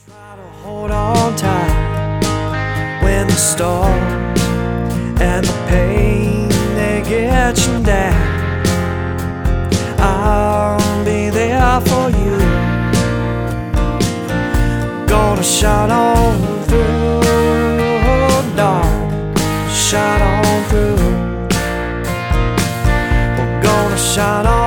Try to hold on tight when the storms and the pain they get you down. I'll be there for you. Gonna shine on through, dark, shine on through. We're gonna shine on